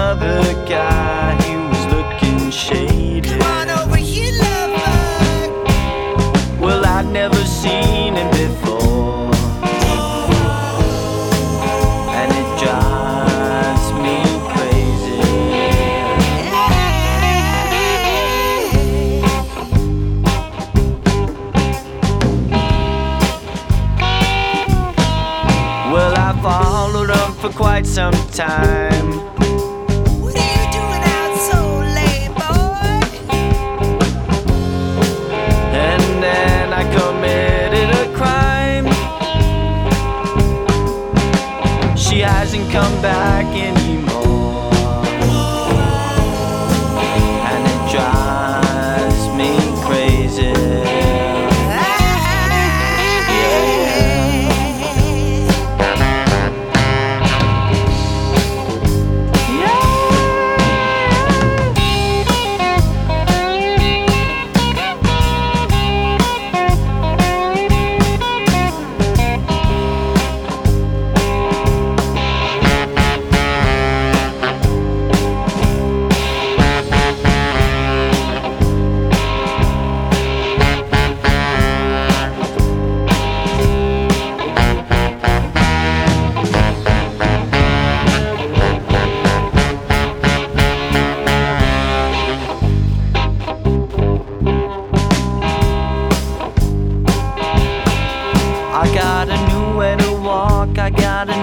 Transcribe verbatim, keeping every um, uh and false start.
another guy, he was looking shady. Come on over here, lover. Well, I'd never seen him before, and it drives me crazy. Well, I followed him for quite some time. What are you doing out so late, boy? And then I committed a crime. She hasn't come back anymore, and it drives me crazy. I got a new way to walk, I got a